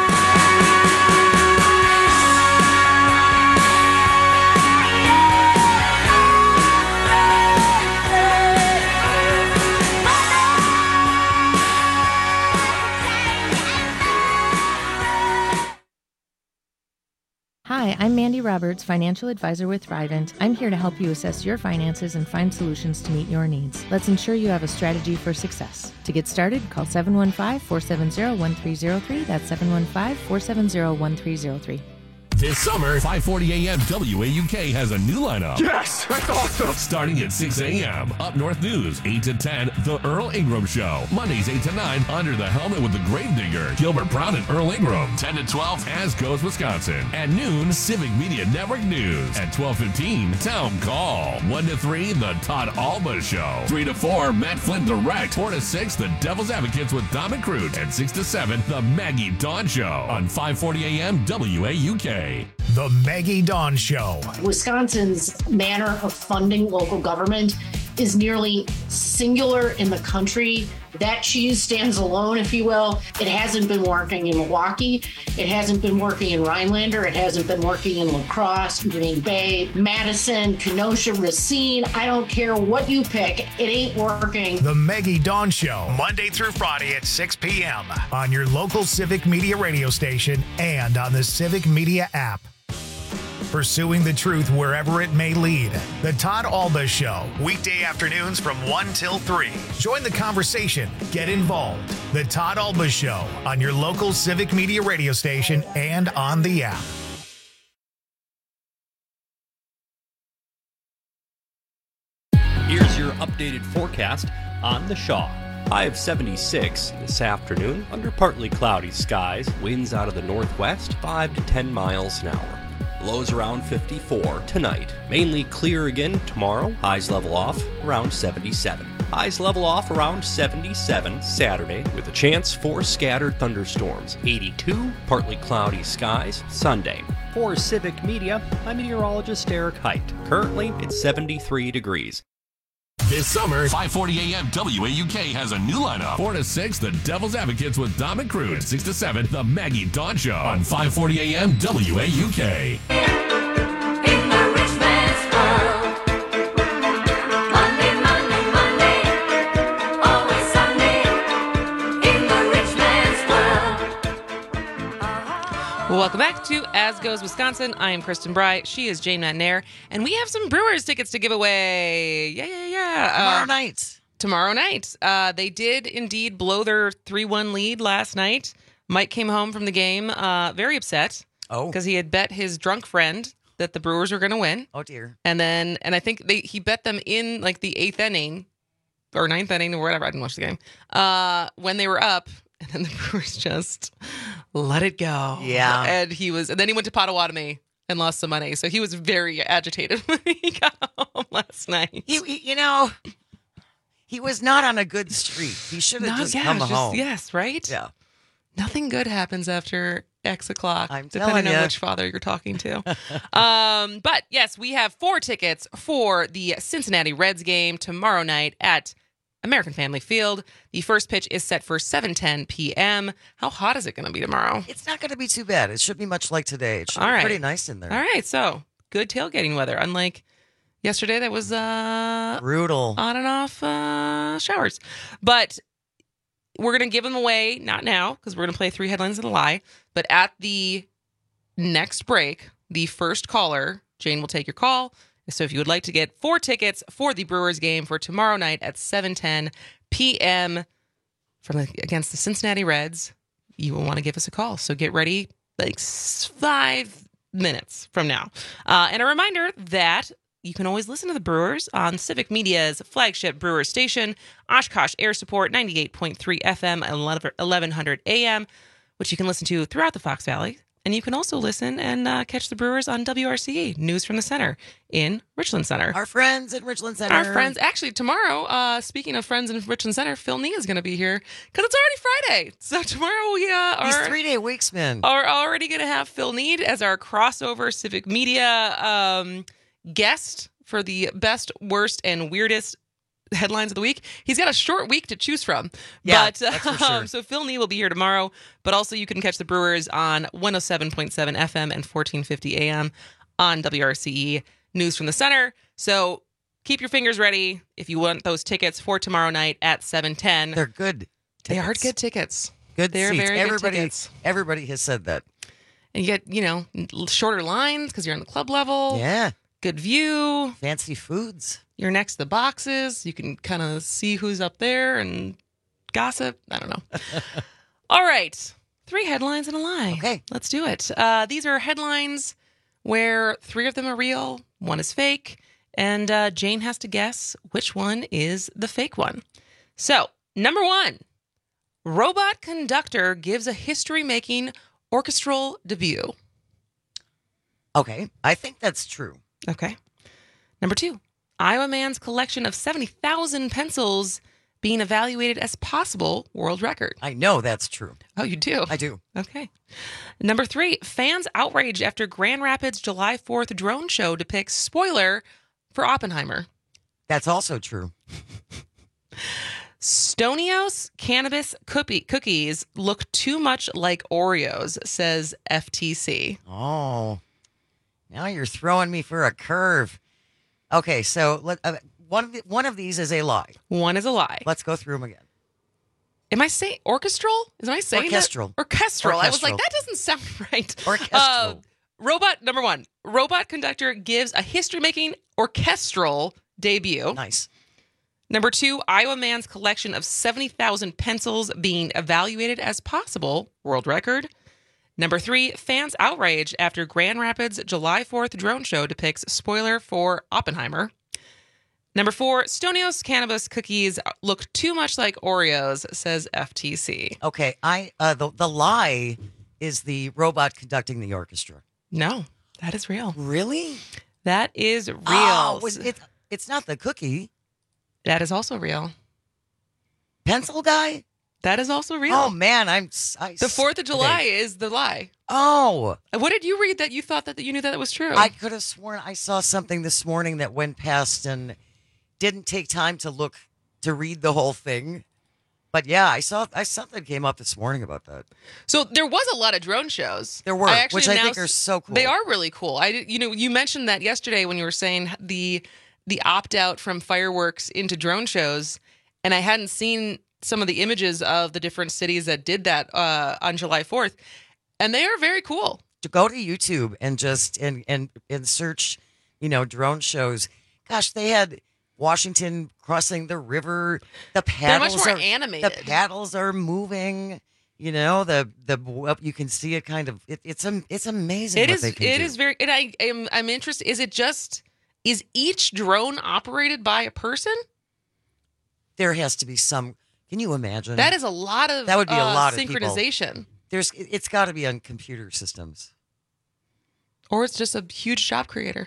Hi, I'm Mandy Roberts, financial advisor with Thrivent. I'm here to help you assess your finances and find solutions to meet your needs. Let's ensure you have a strategy for success. To get started, call 715-470-1303. That's 715-470-1303. This summer, 5:40 a.m. WAUK has a new lineup. Yes, that's awesome. Starting at 6 a.m. Up North News, 8 to 10, The Earl Ingram Show. Mondays, 8 to 9, Under the Helmet with the Gravedigger, Gilbert Brown and Earl Ingram. 10 to 12, As Goes Wisconsin. At noon, Civic Media Network News. At 12:15, Town Call. 1 to 3, The Todd Alba Show. 3 to 4, Matt Flynn Direct. 4 to 6, The Devil's Advocates with Dom and Crute. And 6 to 7, The Maggie Dawn Show. On 5:40 a.m. WAUK. The Maggie Dawn Show. Wisconsin's manner of funding local government is nearly singular in the country. That cheese stands alone, if you will. It hasn't been working in Milwaukee. It hasn't been working in Rhinelander. It hasn't been working in La Crosse, Green Bay, Madison, Kenosha, Racine. I don't care what you pick. It ain't working. The Maggie Dawn Show, Monday through Friday at 6 p.m. on your local Civic Media radio station and on the Civic Media app. Pursuing the truth wherever it may lead. The Todd Alba Show, weekday afternoons from 1 till 3. Join the conversation. Get involved. The Todd Alba Show on your local Civic Media radio station and on the app. Here's your updated forecast on the Shaw. High of 76 this afternoon under partly cloudy skies. Winds out of the northwest 5 to 10 miles an hour. Lows around 54 tonight. Mainly clear again tomorrow. Highs level off around 77. Highs level off around 77 Saturday with a chance for scattered thunderstorms. 82 partly cloudy skies Sunday. For Civic Media, I'm meteorologist Eric Height. Currently, it's 73 degrees. This summer, 5:40 a.m. WAUK has a new lineup. 4 to 6, The Devil's Advocates with Dom and Crude. 6 to 7, The Maggie Dawn Show on 5:40 a.m. WAUK. In the rich man's world. Monday, Monday, Monday. Always Sunday. In the rich man's world. Welcome back to As Goes Wisconsin. I am Kristen Bry. She is Jane Matnair. And we have some Brewers tickets to give away. Yeah. Tomorrow night. They did indeed blow their 3-1 lead last night. Mike came home from the game very upset. Oh. Because he had bet his drunk friend that the Brewers were going to win. Oh, dear. And I think he bet them in like the 8th inning or 9th inning or whatever. I didn't watch the game. When they were up. And then the Brewers just let it go. Yeah. And then he went to Potawatomi and lost some money. So he was very agitated when he got home last night. He was not on a good streak. He should have just come home. Yes, right? Yeah. Nothing good happens after X o'clock, I'm depending telling on you. which father you're talking to. But yes, we have 4 tickets for the Cincinnati Reds game tomorrow night at American Family Field. The first pitch is set for 7:10 p.m. How hot is it going to be tomorrow? It's not going to be too bad. It should be much like today. It should All be right. pretty nice in there. All right, so good tailgating weather. Unlike yesterday, that was brutal on and off showers. But we're going to give them away, not now, because we're going to play 3 headlines and a lie. But at the next break, the first caller, Jane will take your call. So if you would like to get 4 tickets for the Brewers game for tomorrow night at 7:10 p.m. against the Cincinnati Reds, you will want to give us a call. So get ready like 5 minutes from now. And a reminder that you can always listen to the Brewers on Civic Media's flagship Brewer station, Oshkosh Air Support 98.3 FM and 1100 AM, which you can listen to throughout the Fox Valley. And you can also listen and catch the Brewers on WRCE, News from the Center in Richland Center. Our friends at Richland Center. Our friends. Actually, tomorrow, speaking of friends in Richland Center, Phil Nee is going to be here because it's already Friday. So tomorrow we He's 3-day weeks, man. Are already going to have Phil Nee as our crossover Civic Media guest for the best, worst, and weirdest headlines of the week. He's got a short week to choose from. Yeah, but that's for sure. So Phil Nee will be here tomorrow, but also you can catch the Brewers on 107.7 FM and 1450 AM on WRCE News from the Center. So keep your fingers ready if you want those tickets for tomorrow night at 7:10. They're good tickets. They are good tickets. Good They're seats. very good tickets. Everybody has said that. And you get, shorter lines because you're on the club level. Yeah. Good view. Fancy foods. You're next to the boxes. You can kind of see who's up there and gossip. I don't know. All right. 3 headlines and a lie. Okay. Let's do it. These are headlines where 3 of them are real, 1 is fake, and Jane has to guess which one is the fake one. So, number 1, robot conductor gives a history-making orchestral debut. Okay. I think that's true. Okay. Number 2, Iowa man's collection of 70,000 pencils being evaluated as possible world record. I know that's true. Oh, you do? I do. Okay. Number 3, fans outraged after Grand Rapids July 4th drone show depicts spoiler for Oppenheimer. That's also true. Stonios cannabis cookies look too much like Oreos, says FTC. Oh, now you're throwing me for a curve. Okay, so one of these is a lie. One is a lie. Let's go through them again. Am I saying orchestral? Am I saying orchestral? That? Orchestral. I was like, that doesn't sound right. Orchestral. Robot number 1. Robot conductor gives a history-making orchestral debut. Nice. Number 2, Iowa man's collection of 70,000 pencils being evaluated as possible world record. Number 3, fans outrage after Grand Rapids July 4th drone show depicts spoiler for Oppenheimer. Number 4, Stonios cannabis cookies look too much like Oreos, says FTC. Okay, the lie is the robot conducting the orchestra. No, that is real. Really? That is real. Oh, it's not the cookie. That is also real. Pencil guy? That is also real. Oh, man, the 4th of July is the lie. Oh. What did you read that you thought that you knew that was true? I could have sworn I saw something this morning that went past and didn't take time to read the whole thing. But yeah, I saw something came up this morning about that. So there was a lot of drone shows. There were, which I think are so cool. They are really cool. You mentioned that yesterday when you were saying the opt out from fireworks into drone shows, and I hadn't seen some of the images of the different cities that did that on July 4th, and they are very cool. To go to YouTube and just and search, drone shows. Gosh, they had Washington crossing the river. The paddles They're much more animated. The paddles are moving. The you can see it kind of. It's amazing. It what is. They can It do. is very. And I'm interested. Is each drone operated by a person? There has to be some. Can you imagine? That is a lot of. That would be a lot of synchronization. It's got to be on computer systems. Or it's just a huge job creator.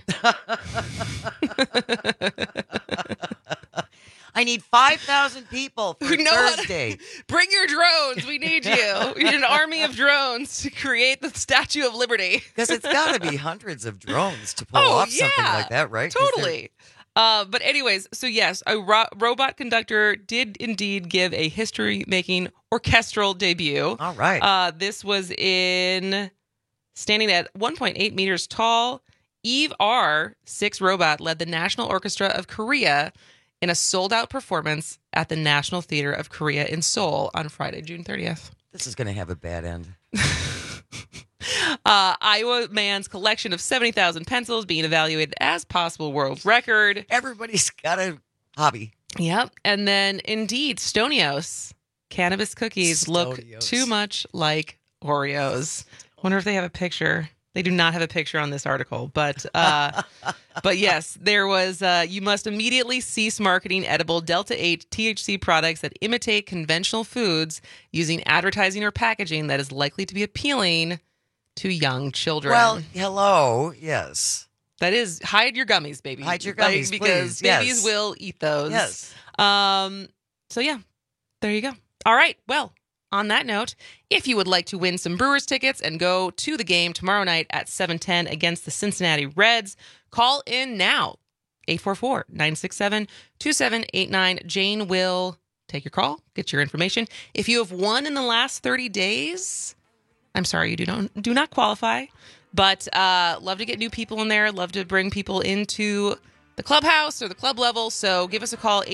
I need 5,000 people for Thursday. Bring your drones. We need you. We need an army of drones to create the Statue of Liberty. Because it's got to be hundreds of drones to pull off something like that, right? Totally. But anyways, so yes, a robot conductor did indeed give a history-making orchestral debut. All right. This was standing at 1.8 meters tall. Eve R. 6 robot led the National Orchestra of Korea in a sold-out performance at the National Theater of Korea in Seoul on Friday, June 30th. This is going to have a bad end. Iowa man's collection of 70,000 pencils being evaluated as possible world record. Everybody's got a hobby. Yep. And then, indeed, Stonios cannabis cookies look too much like Oreos. Wonder if they have a picture. They do not have a picture on this article, but yes, there was. You must immediately cease marketing edible Delta-8 THC products that imitate conventional foods using advertising or packaging that is likely to be appealing to young children. Well, hello, yes. That is, hide your gummies, baby. Hide your gummies, because please. babies will eat those. Yes. So yeah, there you go. All right. Well, on that note, if you would like to win some Brewers tickets and go to the game tomorrow night at 7:10 against the Cincinnati Reds, call in now. 844-967-2789. Jane will take your call, get your information. If you have won in the last 30 days, I'm sorry, you do not qualify, but love to get new people in there. Love to bring people into the clubhouse or the club level. So give us a call,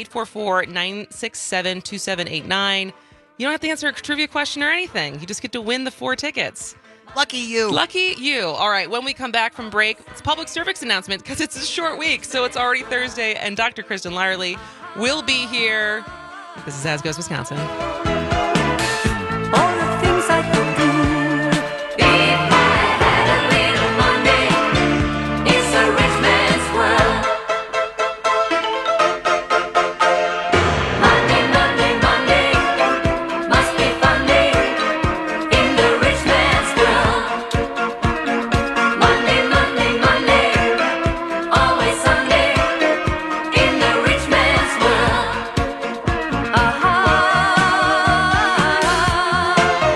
844-967-2789. You don't have to answer a trivia question or anything. You just get to win the 4 tickets. Lucky you. Lucky you. All right, when we come back from break, it's a public service announcement because it's a short week, so it's already Thursday, and Dr. Kristen Lyerly will be here. This is As Goes Wisconsin. All the things I could do if I had a little money. It's a rich man's world. Money, money, money must be funny in the rich man's world. Money, money, money always Sunday in the rich man's world.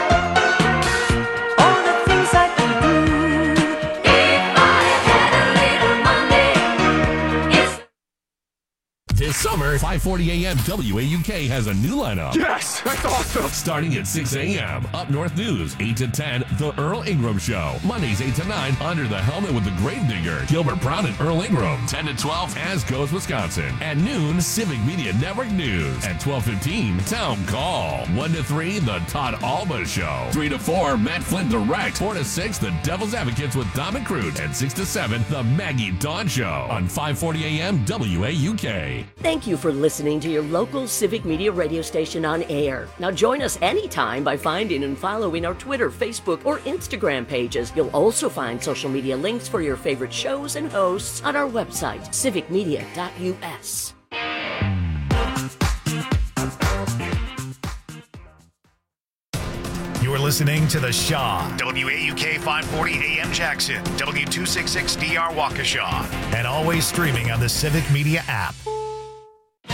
summer, 540 AM WAUK has a new lineup. Yes, that's awesome. Starting at 6 a.m., Up North News, 8 to 10, The Earl Ingram Show. Mondays, 8 to 9, Under the Helmet with the Gravedigger, Gilbert Brown and Earl Ingram. 10 to 12, As Goes Wisconsin. At noon, Civic Media Network News. At 12:15, Town Call. 1 to 3, The Todd Alba Show. 3 to 4, Matt Flynn Direct. 4 to 6, The Devil's Advocates with Dom and Crute. And 6 to 7, The Maggie Dawn Show on 540 AM WAUK. Thank you for listening to your local Civic Media radio station on air. Now join us anytime by finding and following our Twitter, Facebook, or Instagram pages. You'll also find social media links for your favorite shows and hosts on our website, civicmedia.us. You're listening to The Shaw, WAUK 540 AM Jackson, W266DR Waukesha, and always streaming on the Civic Media app.